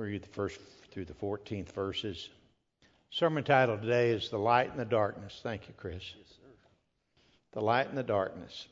We'll read the first through the 14th verses. Sermon title today is The Light in the Darkness. Thank you, Chris. Yes, sir. The Light in the Darkness.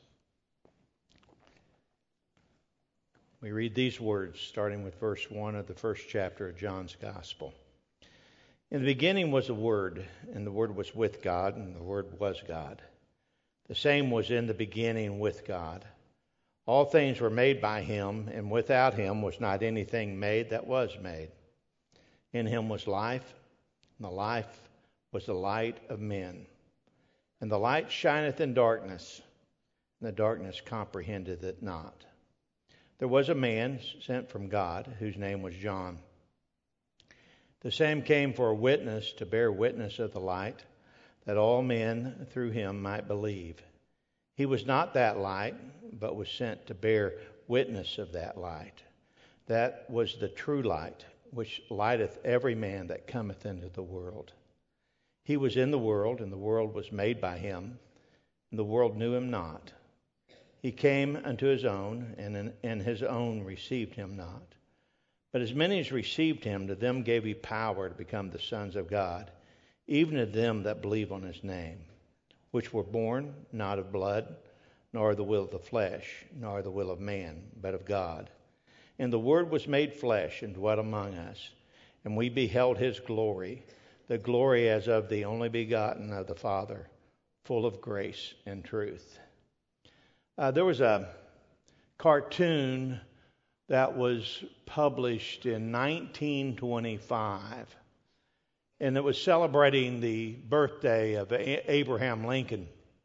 We read these words starting with verse 1 of the first chapter of John's Gospel. In the beginning was the Word, and the Word was with God, and the Word was God. The same was in the beginning with God. All things were made by Him, and without Him was not anything made that was made. In Him was life, and the life was the light of men. And the light shineth in darkness, and the darkness comprehendeth it not. There was a man sent from God, whose name was John. The same came for a witness, to bear witness of the light, that all men through him might believe. He was not that light, but was sent to bear witness of that light. That was the true light, which lighteth every man that cometh into the world. He was in the world, and the world was made by him, and the world knew him not. He came unto his own, and his own received him not. But as many as received him, to them gave he power to become the sons of God, even to them that believe on his name, which were born not of blood, nor of the will of the flesh, nor the will of man, but of God. And the Word was made flesh and dwelt among us, and we beheld his glory, the glory as of the only begotten of the Father, full of grace and truth. There was a cartoon that was published in 1925, and it was celebrating the birthday of Abraham Lincoln.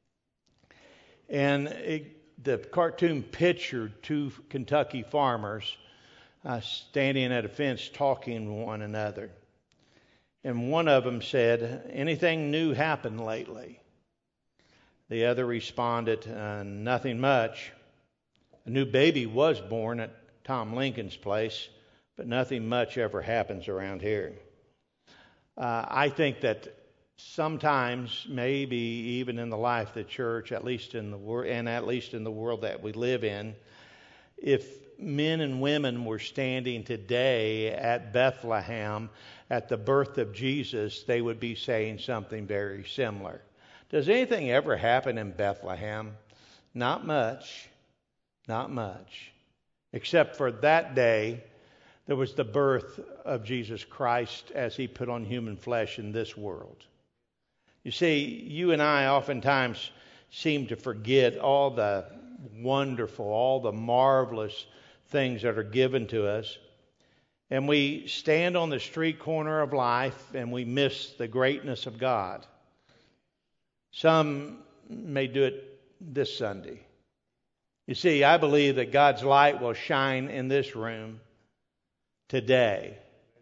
And the cartoon pictured two Kentucky farmers standing at a fence talking to one another. And one of them said, "Anything new happened lately?" The other responded, "Nothing much. A new baby was born at Tom Lincoln's place, but nothing much ever happens around here." I think that sometimes, maybe even in the life of the church, at least in the world that we live in, if men and women were standing today at Bethlehem at the birth of Jesus, they would be saying something very similar. Does anything ever happen in Bethlehem? Not much. Not much. Except for that day, there was the birth of Jesus Christ as he put on human flesh in this world. You see, you and I oftentimes seem to forget all the wonderful, all the marvelous things that are given to us. And we stand on the street corner of life and we miss the greatness of God. Some may do it this Sunday. You see, I believe that God's light will shine in this room today.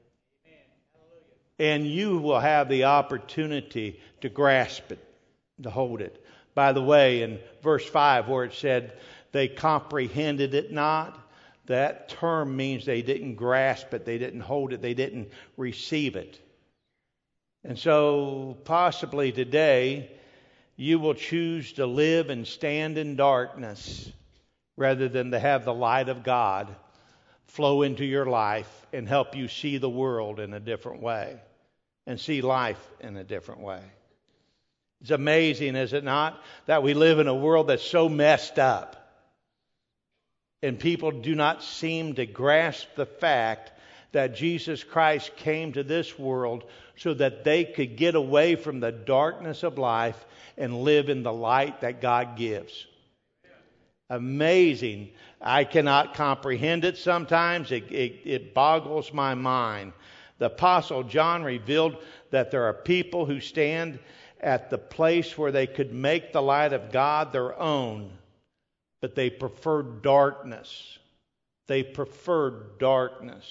And you will have the opportunity to grasp it, to hold it. By the way, in verse 5 where it said, they comprehended it not, that term means they didn't grasp it, they didn't hold it, they didn't receive it. And so possibly today you will choose to live and stand in darkness rather than to have the light of God flow into your life and help you see the world in a different way and see life in a different way. It's amazing, is it not, that we live in a world that's so messed up and people do not seem to grasp the fact that Jesus Christ came to this world so that they could get away from the darkness of life and live in the light that God gives. Amazing. I cannot comprehend it sometimes. It boggles my mind. The Apostle John revealed that there are people who stand at the place where they could make the light of God their own, but they prefer darkness. They prefer darkness.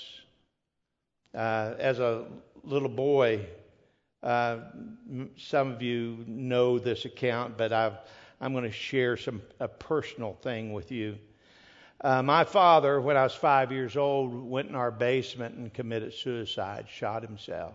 As a little boy, some of you know this account, but I'm going to share a personal thing with you. My father, when I was 5 years old, went in our basement and committed suicide, shot himself.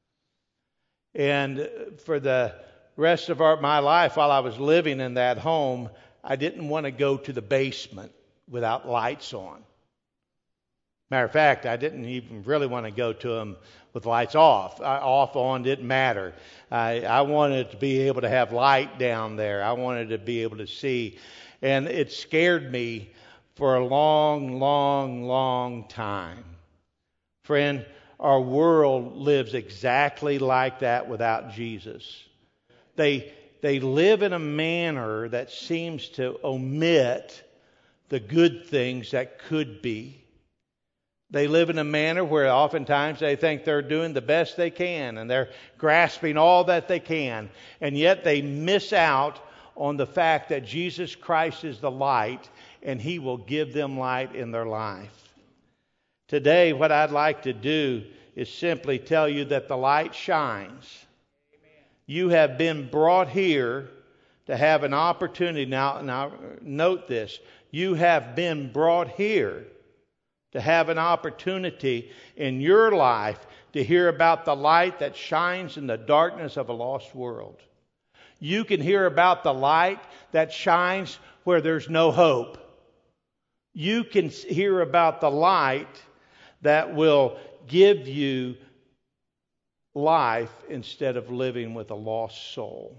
And for the rest of my life, while I was living in that home, I didn't want to go to the basement without lights on. Matter of fact, I didn't even really want to go to them with lights off. Off, on, didn't matter. I wanted to be able to have light down there. I wanted to be able to see. And it scared me for a long, long, long time. Friend, our world lives exactly like that without Jesus. They live in a manner that seems to omit the good things that could be. They live in a manner where oftentimes they think they're doing the best they can and they're grasping all that they can. And yet they miss out on the fact that Jesus Christ is the light and He will give them light in their life. Today, what I'd like to do is simply tell you that the light shines. You have been brought here to have an opportunity. Now note this. You have been brought here to have an opportunity in your life to hear about the light that shines in the darkness of a lost world. You can hear about the light that shines where there's no hope. You can hear about the light that will give you life instead of living with a lost soul.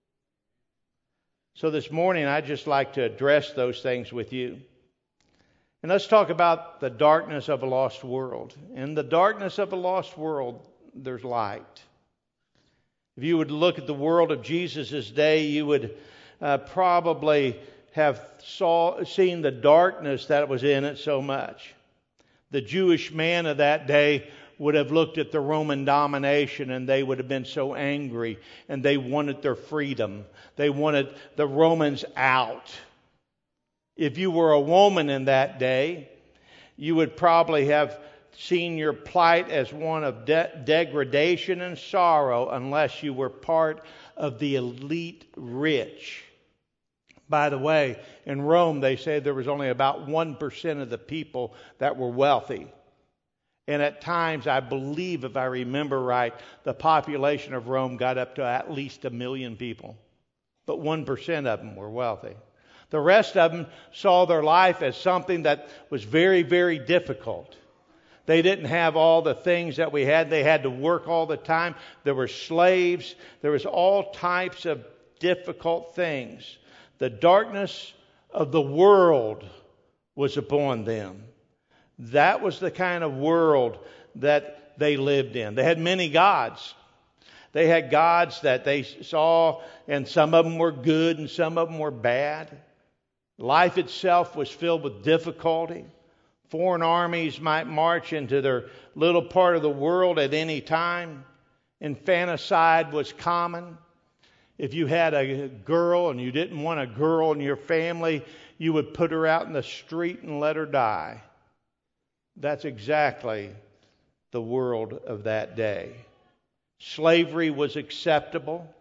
So this morning, I'd just like to address those things with you. And let's talk about the darkness of a lost world. In the darkness of a lost world, there's light. If you would look at the world of Jesus' day, you would probably have seen the darkness that was in it so much. The Jewish man of that day would have looked at the Roman domination and they would have been so angry and they wanted their freedom. They wanted the Romans out. If you were a woman in that day, you would probably have seen your plight as one of degradation and sorrow unless you were part of the elite rich. By the way, in Rome they say there was only about 1% of the people that were wealthy. And at times, I believe, if I remember right, the population of Rome got up to at least 1 million people. But 1% of them were wealthy. The rest of them saw their life as something that was very, very difficult. They didn't have all the things that we had. They had to work all the time. There were slaves. There was all types of difficult things. The darkness of the world was upon them. That was the kind of world that they lived in. They had many gods. They had gods that they saw, and some of them were good and some of them were bad. Life itself was filled with difficulty. Foreign armies might march into their little part of the world at any time. Infanticide was common. If you had a girl and you didn't want a girl in your family, you would put her out in the street and let her die. That's exactly the world of that day. Slavery was acceptable,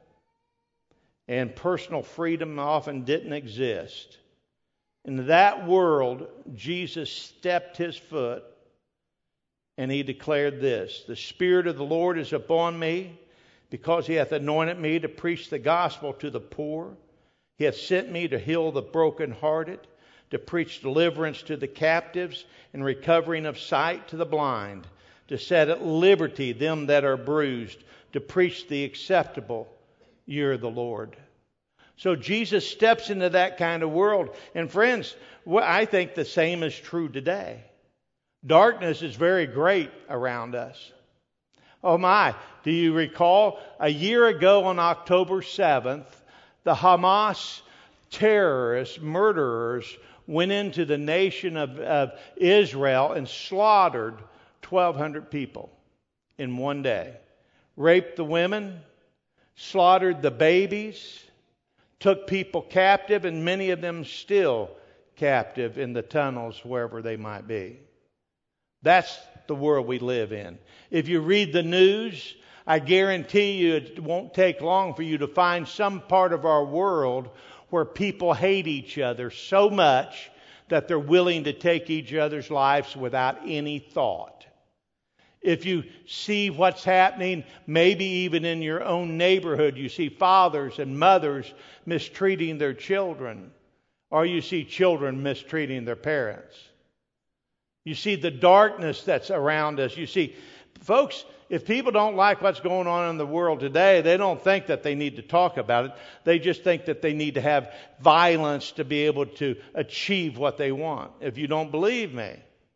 and personal freedom often didn't exist. In that world, Jesus stepped His foot and He declared this: "The Spirit of the Lord is upon me, because He hath anointed me to preach the gospel to the poor. He hath sent me to heal the brokenhearted, to preach deliverance to the captives, and recovering of sight to the blind, to set at liberty them that are bruised, to preach the acceptable year of the Lord." So Jesus steps into that kind of world. And friends, I think the same is true today. Darkness is very great around us. Oh my, do you recall a year ago on October 7th, the Hamas terrorists, murderers, went into the nation of Israel and slaughtered 1,200 people in one day. Raped the women, slaughtered the babies, took people captive, and many of them still captive in the tunnels wherever they might be. That's the world we live in. If you read the news, I guarantee you it won't take long for you to find some part of our world where people hate each other so much that they're willing to take each other's lives without any thought. If you see what's happening, maybe even in your own neighborhood, you see fathers and mothers mistreating their children, or you see children mistreating their parents. You see the darkness that's around us. You see, folks, if people don't like what's going on in the world today, they don't think that they need to talk about it. They just think that they need to have violence to be able to achieve what they want. If you don't believe me,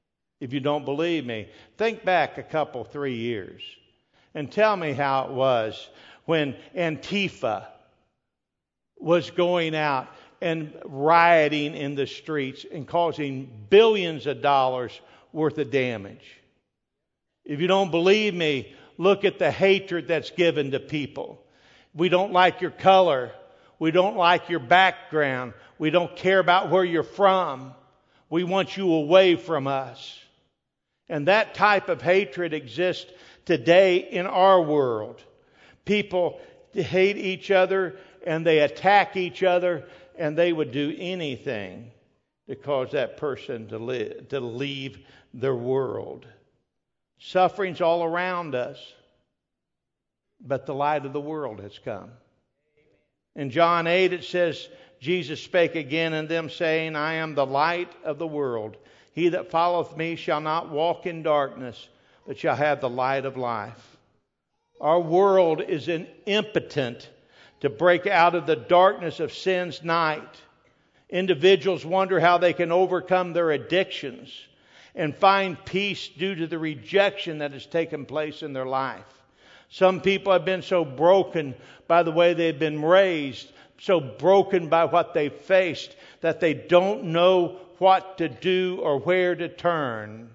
think back a couple, 3 years and tell me how it was when Antifa was going out and rioting in the streets and causing billions of dollars worth of damage. If you don't believe me, look at the hatred that's given to people. We don't like your color. We don't like your background. We don't care about where you're from. We want you away from us. And that type of hatred exists today in our world. People hate each other and they attack each other, and they would do anything to cause that person to leave their world. Suffering's all around us, but the light of the world has come. In John 8 it says, Jesus spake again unto them, saying, I am the light of the world. He that followeth me shall not walk in darkness, but shall have the light of life. Our world is impotent to break out of the darkness of sin's night. Individuals wonder how they can overcome their addictions and find peace due to the rejection that has taken place in their life. Some people have been so broken by the way they've been raised, so broken by what they've faced, that they don't know what to do or where to turn.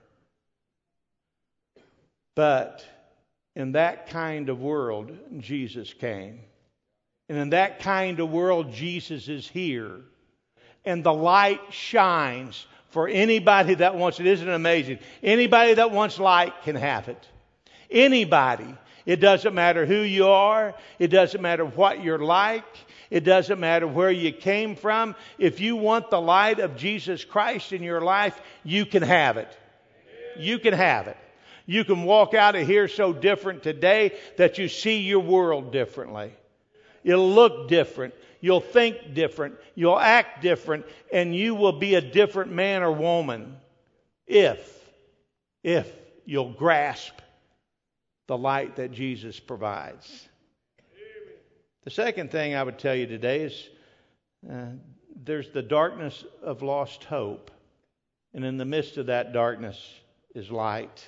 But in that kind of world, Jesus came. And in that kind of world, Jesus is here. And the light shines for anybody that wants it. Isn't it amazing? Anybody that wants light can have it. Anybody. It doesn't matter who you are. It doesn't matter what you're like. It doesn't matter where you came from. If you want the light of Jesus Christ in your life, you can have it. You can have it. You can walk out of here so different today that you see your world differently. You'll look different. You'll think different. You'll act different. And you will be a different man or woman if you'll grasp the light that Jesus provides. The second thing I would tell you today is there's the darkness of lost hope. And in the midst of that darkness is light.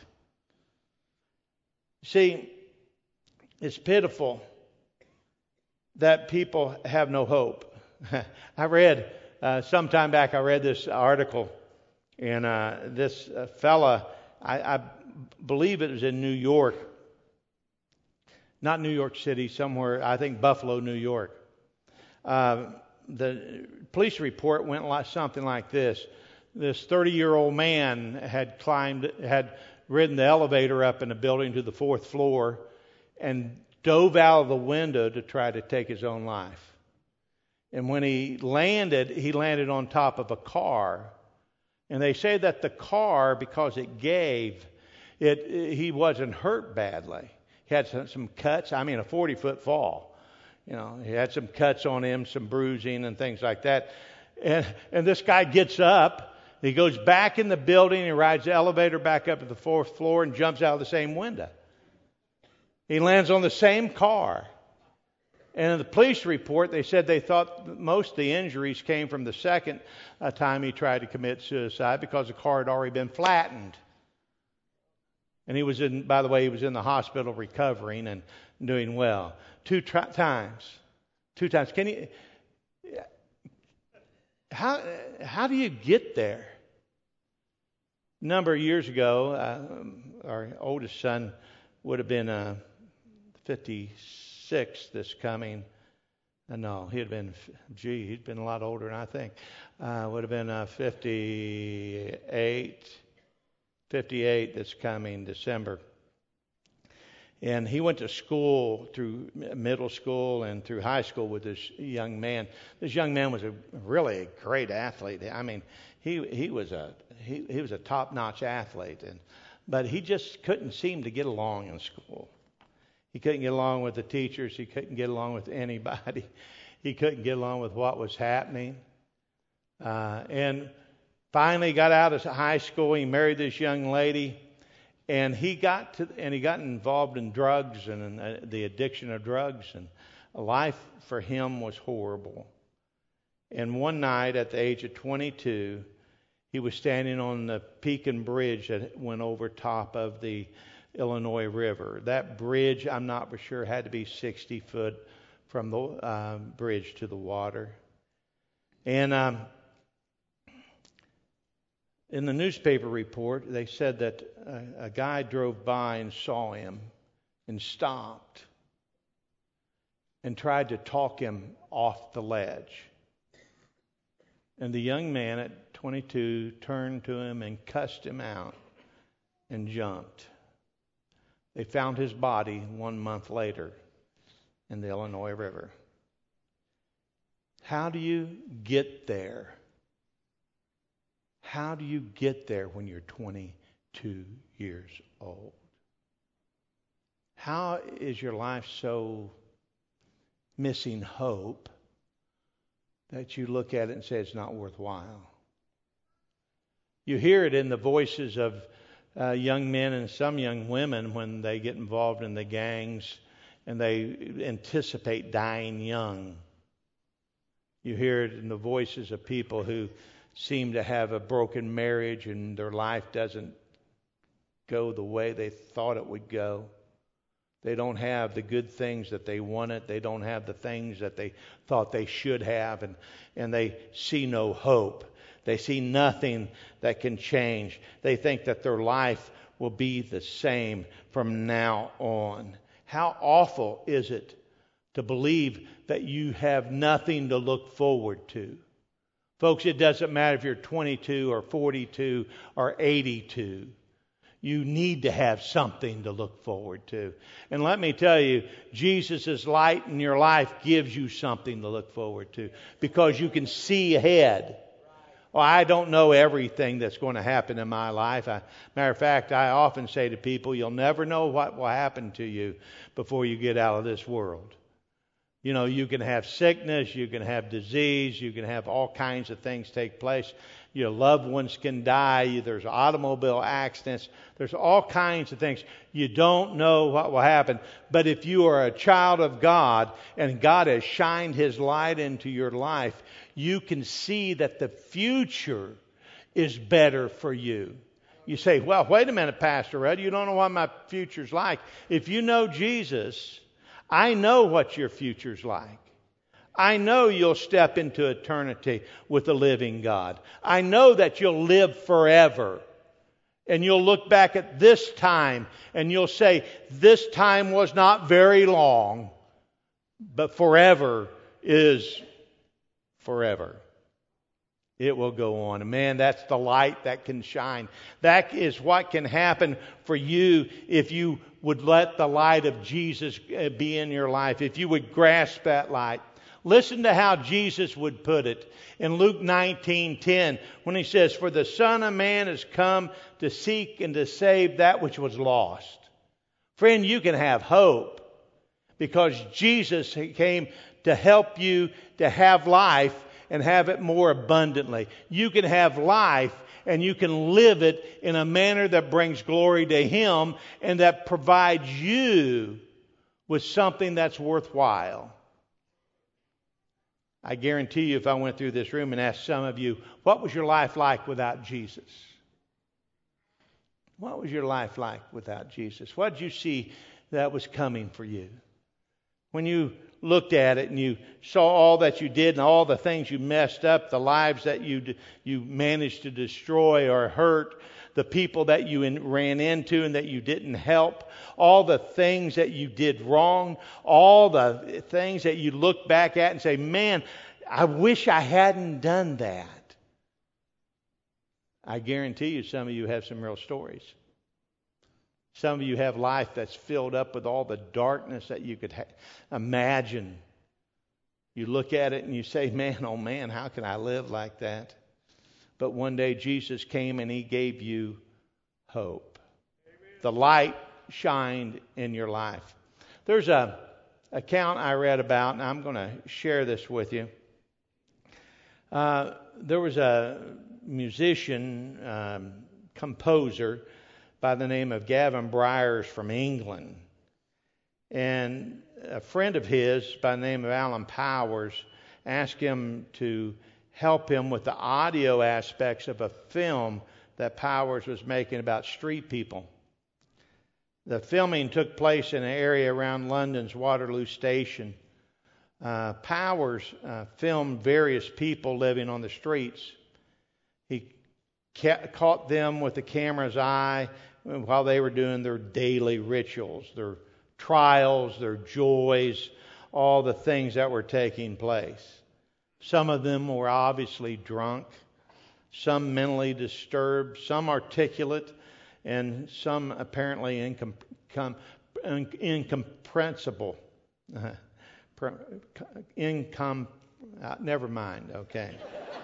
See, it's pitiful that people have no hope. I read, some time back, I read this article, and this fella, I believe it was in New York, not New York City, somewhere, I think Buffalo, New York. The police report went like something like this. This 30-year-old man had ridden the elevator up in the building to the 4th floor and dove out of the window to try to take his own life. And when he landed on top of a car. And they say that the car, because it gave, he wasn't hurt badly. He had some cuts. I mean, a 40-foot fall. You know, he had some cuts on him, some bruising and things like that. And this guy gets up. He goes back in the building. He rides the elevator back up to the 4th floor and jumps out of the same window. He lands on the same car. And in the police report, they said they thought most of the injuries came from the second time he tried to commit suicide because the car had already been flattened. And he was in the hospital recovering and doing well. Two times. Can you? How do you get there? A number of years ago, our oldest son would have been 56 this coming. No, he'd been a lot older than I think. Would have been 58 this coming December. And he went to school through middle school and through high school with this young man. This young man was really a great athlete. I mean, he was a top-notch athlete, but he just couldn't seem to get along in school. He couldn't get along with the teachers. He couldn't get along with anybody. He couldn't get along with what was happening. And Finally got out of high school. He married this young lady, and he got involved in drugs and the addiction of drugs, and life for him was horrible. And one night at the age of 22, he was standing on the Pekin Bridge that went over top of the Illinois River. That bridge, I'm not for sure, had to be 60 foot from the bridge to the water. And in the newspaper report, they said that a guy drove by and saw him and stopped and tried to talk him off the ledge. And the young man at 22 turned to him and cussed him out and jumped. They found his body 1 month later in the Illinois River. How do you get there? How do you get there when you're 22 years old? How is your life so missing hope that you look at it and say it's not worthwhile? You hear it in the voices of young men and some young women when they get involved in the gangs and they anticipate dying young. You hear it in the voices of people who seem to have a broken marriage and their life doesn't go the way they thought it would go. They don't have the good things that they wanted. They don't have the things that they thought they should have, and they see no hope. They see nothing that can change. They think that their life will be the same from now on. How awful is it to believe that you have nothing to look forward to? Folks, it doesn't matter if you're 22 or 42 or 82. You need to have something to look forward to. And let me tell you, Jesus' light in your life gives you something to look forward to because you can see ahead. Well, I don't know everything that's going to happen in my life. Matter of fact, I often say to people, you'll never know what will happen to you before you get out of this world. You know, you can have sickness, you can have disease, you can have all kinds of things take place. Your loved ones can die. There's automobile accidents. There's all kinds of things. You don't know what will happen. But if you are a child of God and God has shined His light into your life, you can see that the future is better for you. You say, well, wait a minute, Pastor Rudd. You don't know what my future's like. If you know Jesus, I know what your future's like. I know you'll step into eternity with the living God. I know that you'll live forever. And you'll look back at this time and you'll say, this time was not very long, but forever is forever. It will go on. And man, that's the light that can shine. That is what can happen for you if you would let the light of Jesus be in your life. If you would grasp that light. Listen to how Jesus would put it in Luke 19:10 when He says, for the Son of Man has come to seek and to save that which was lost. Friend, you can have hope because Jesus came to help you to have life and have it more abundantly. You can have life and you can live it in a manner that brings glory to Him and that provides you with something that's worthwhile. I guarantee you if I went through this room and asked some of you, what was your life like without Jesus? What was your life like without Jesus? What did you see that was coming for you? When you looked at it and you saw all that you did and all the things you messed up, the lives that you managed to destroy or hurt, the people that you ran into and that you didn't help, all the things that you did wrong, all the things that you look back at and say, man, I wish I hadn't done that. I guarantee you some of you have some real stories. Some of you have life that's filled up with all the darkness that you could imagine. You look at it and you say, man, oh man, how can I live like that? But one day Jesus came and He gave you hope. Amen. The light shined in your life. There's an account I read about, and I'm going to share this with you. There was a musician, composer by the name of Gavin Bryars from England. And a friend of his by the name of Alan Powers asked him to help him with the audio aspects of a film that Powers was making about street people. The filming took place in an area around London's Waterloo Station. Powers filmed various people living on the streets. He caught them with the camera's eye while they were doing their daily rituals, their trials, their joys, all the things that were taking place. Some of them were obviously drunk, some mentally disturbed, some articulate, and some apparently incomprehensible. Never mind, okay.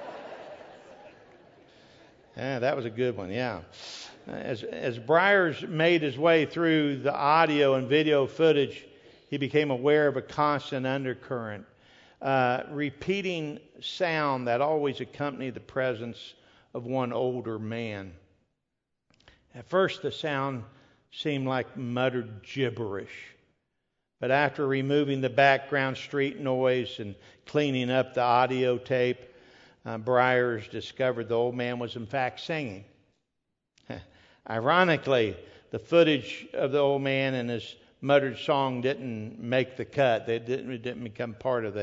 Yeah, that was a good one, yeah. As Bryars made his way through the audio and video footage, he became aware of a constant undercurrent, repeating sound that always accompanied the presence of one older man. At first, the sound seemed like muttered gibberish. But after removing the background street noise and cleaning up the audio tape, Bryars discovered the old man was in fact singing. Ironically, the footage of the old man and his muttered song didn't make the cut. It didn't become part of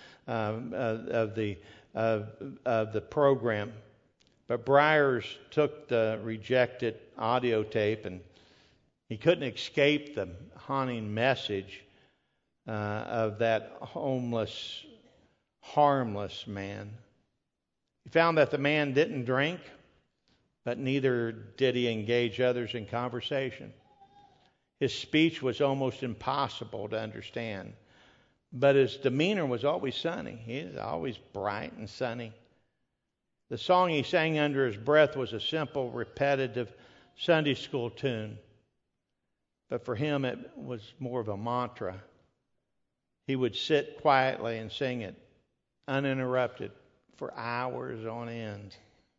the program. But Bryars took the rejected audio tape, and he couldn't escape the haunting message of that homeless, harmless man. He found that the man didn't drink, but neither did he engage others in conversation. His speech was almost impossible to understand, but his demeanor was always sunny. He was always bright and sunny. The song he sang under his breath was a simple, repetitive Sunday school tune, but for him it was more of a mantra. He would sit quietly and sing it, uninterrupted, for hours on end.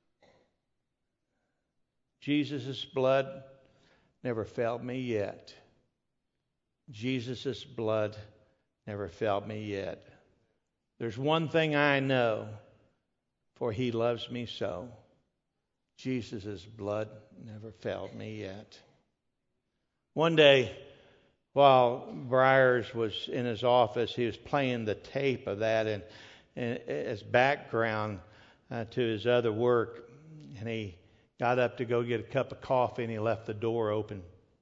Jesus' blood never failed me yet. Jesus' blood never failed me yet. There's one thing I know, for he loves me so. Jesus' blood never failed me yet. One day, while Bryars was in his office, he was playing the tape of that and as background to his other work. And he got up to go get a cup of coffee, and he left the door open.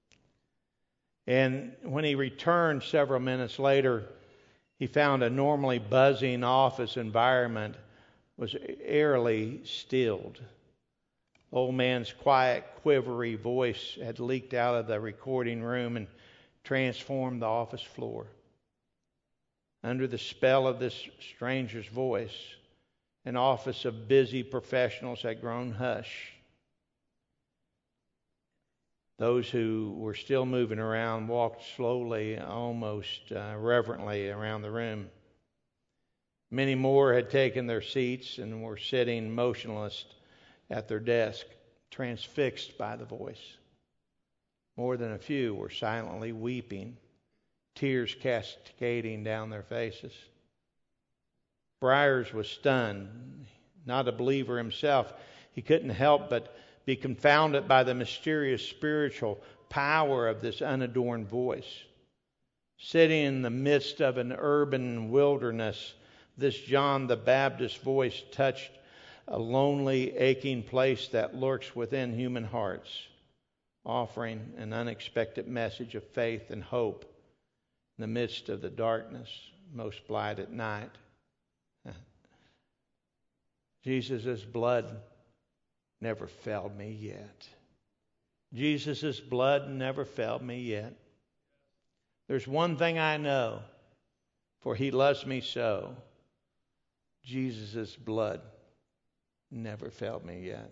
And when he returned several minutes later, he found a normally buzzing office environment was eerily stilled. Old man's quiet, quivery voice had leaked out of the recording room and transformed the office floor. Under the spell of this stranger's voice, an office of busy professionals had grown hush. Those who were still moving around walked slowly, almost reverently around the room. Many more had taken their seats and were sitting motionless at their desk, transfixed by the voice. More than a few were silently weeping, tears cascading down their faces. Bryars was stunned. Not a believer himself, he couldn't help but be confounded by the mysterious spiritual power of this unadorned voice. Sitting in the midst of an urban wilderness, this John the Baptist voice touched a lonely, aching place that lurks within human hearts, offering an unexpected message of faith and hope in the midst of the darkness most blight at night. Jesus' blood never failed me yet. Jesus' blood never failed me yet. There's one thing I know, for he loves me so. Jesus' blood never failed me yet.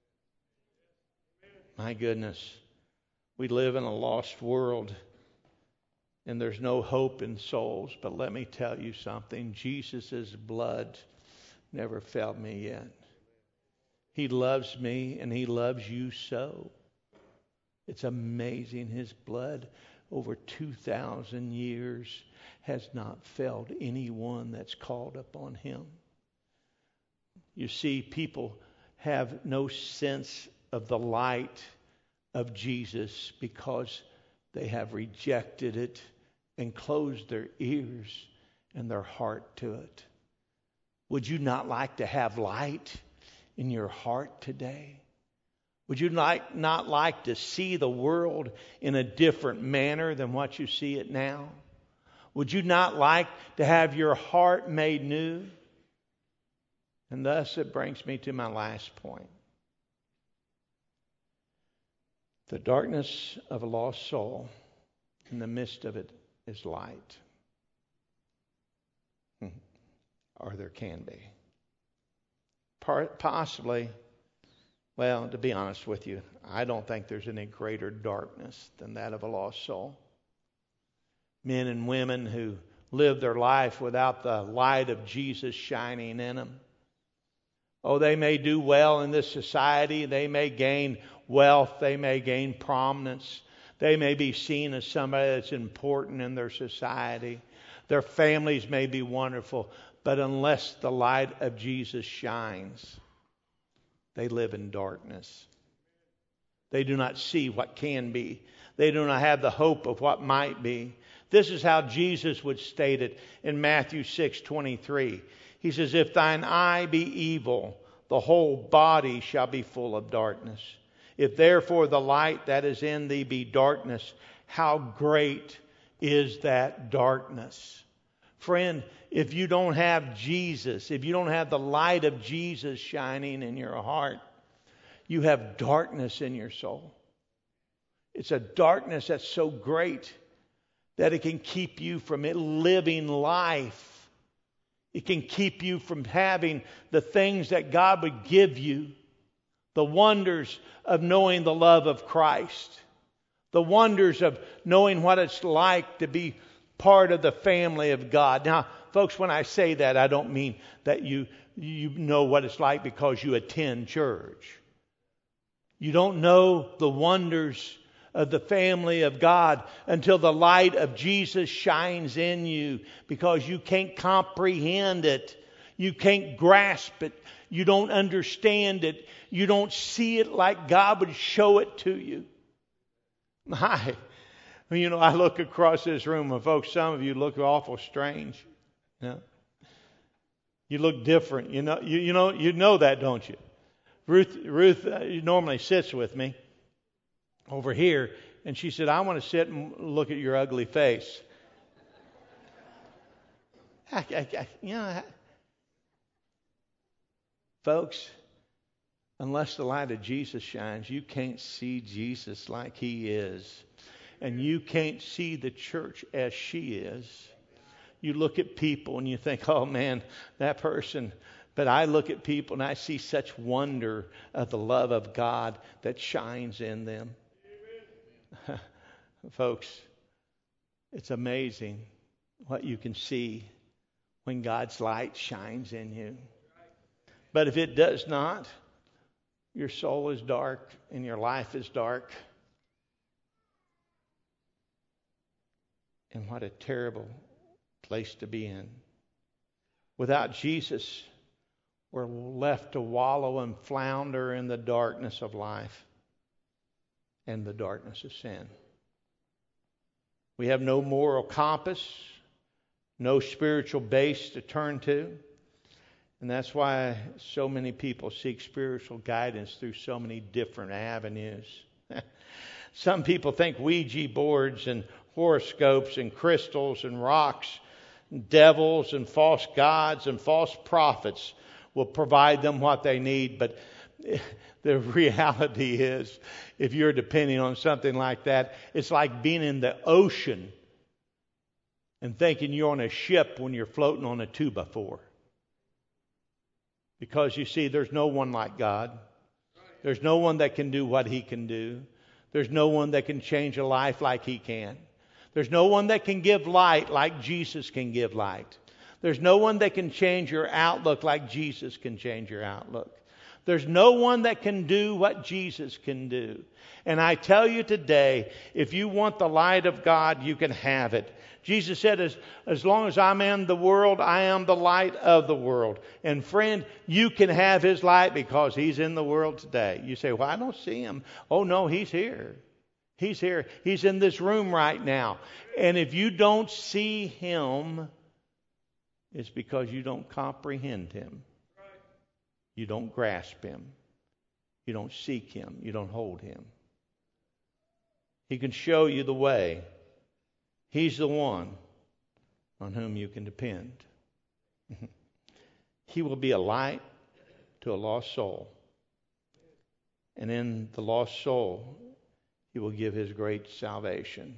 My goodness, we live in a lost world, and there's no hope in souls. But let me tell you something, Jesus' blood never failed me yet. He loves me and He loves you so. It's amazing. His blood over 2,000 years has not failed anyone that's called upon Him. You see, people have no sense of the light of Jesus because they have rejected it and closed their ears and their heart to it. Would you not like to have light in your heart today? Would you not like to see the world in a different manner than what you see it now? Would you not like to have your heart made new? And thus it brings me to my last point. The darkness of a lost soul, in the midst of it, is light. Or there can be. Possibly, well, to be honest with you, I don't think there's any greater darkness than that of a lost soul. Men and women who live their life without the light of Jesus shining in them. Oh, they may do well in this society. They may gain wealth. They may gain prominence. They may be seen as somebody that's important in their society. Their families may be wonderful. But unless the light of Jesus shines, they live in darkness. They do not see what can be. They do not have the hope of what might be. This is how Jesus would state it in Matthew 6:23. He says, if thine eye be evil, the whole body shall be full of darkness. If therefore the light that is in thee be darkness, how great is that darkness? Friend, if you don't have Jesus, if you don't have the light of Jesus shining in your heart, you have darkness in your soul. It's a darkness that's so great that it can keep you from living life. It can keep you from having the things that God would give you. The wonders of knowing the love of Christ. The wonders of knowing what it's like to be part of the family of God. Now, folks, when I say that, I don't mean that you know what it's like because you attend church. You don't know the wonders of the family of God until the light of Jesus shines in you, because you can't comprehend it. You can't grasp it. You don't understand it. You don't see it like God would show it to you. I look across this room, and folks, some of you look awful strange. You look different. You know that, don't you? Ruth normally sits with me over here, and she said, I want to sit and look at your ugly face. Folks, unless the light of Jesus shines, you can't see Jesus like He is. And you can't see the church as she is. You look at people and you think, oh man, that person. But I look at people and I see such wonder of the love of God that shines in them. Folks, it's amazing what you can see when God's light shines in you. But if it does not, your soul is dark and your life is dark. And what a terrible place to be in. Without Jesus, we're left to wallow and flounder in the darkness of life and the darkness of sin. We have no moral compass, no spiritual base to turn to. And that's why so many people seek spiritual guidance through so many different avenues. Some people think Ouija boards and horoscopes and crystals and rocks, devils and false gods and false prophets will provide them what they need. But the reality is, if you're depending on something like that, it's like being in the ocean and thinking you're on a ship when you're floating on a 2x4. Because you see, there's no one like God. There's no one that can do what He can do. There's no one that can change a life like He can. There's no one that can give light like Jesus can give light. There's no one that can change your outlook like Jesus can change your outlook. There's no one that can do what Jesus can do. And I tell you today, if you want the light of God, you can have it. Jesus said, as long as I'm in the world, I am the light of the world. And friend, you can have His light because He's in the world today. You say, well, I don't see Him. Oh, no, He's here. He's here. He's in this room right now. And if you don't see Him, it's because you don't comprehend Him. You don't grasp Him. You don't seek Him. You don't hold Him. He can show you the way. He's the one on whom you can depend. He will be a light to a lost soul. And in the lost soul, He will give His great salvation.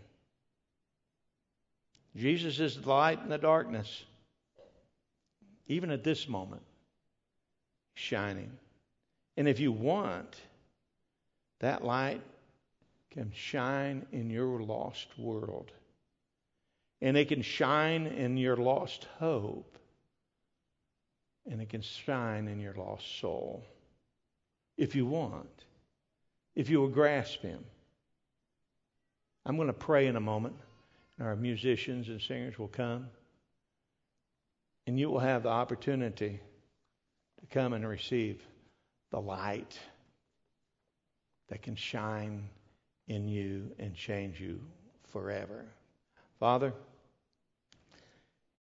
Jesus is the light in the darkness. Even at this moment, shining. And if you want, that light can shine in your lost world. And it can shine in your lost hope. And it can shine in your lost soul. If you want. If you will grasp Him. I'm going to pray in a moment. And our musicians and singers will come. And you will have the opportunity to come and receive the light that can shine in you and change you forever. Father,